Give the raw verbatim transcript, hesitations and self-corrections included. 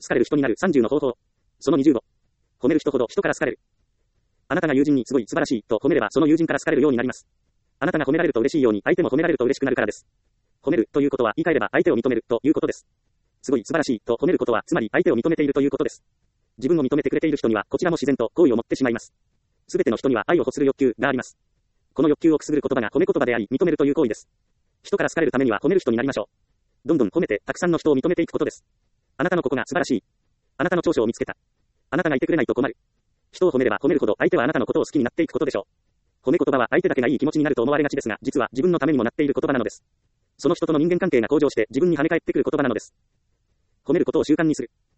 好かれる人になるさんじゅうの方法。そのにじゅうご。褒める人ほど人から好かれる。あなたが友人にすごい素晴らしいと褒めればその友人から好かれるようになります。あなたが褒められると嬉しいように相手も褒められると嬉しくなるからです。褒めるということは言い換えれば相手を認めるということです。すごい素晴らしいと褒めることはつまり相手を認めているということです。自分を認めてくれている人にはこちらも自然と好意を持ってしまいます。すべての人には愛を欲する欲求があります。この欲求をくすぐる言葉が褒め言葉であり認めるという行為です。人から好かれるためには褒める人になりましょう。どんどん褒めてたくさんの人を認めていくことです。あなたのここが素晴らしい。あなたの長所を見つけた。あなたがいてくれないと困る。人を褒めれば褒めるほど相手はあなたのことを好きになっていくことでしょう。褒め言葉は相手だけがいい気持ちになると思われがちですが、実は自分のためにもなっている言葉なのです。その人との人間関係が向上して自分に跳ね返ってくる言葉なのです。褒めることを習慣にする。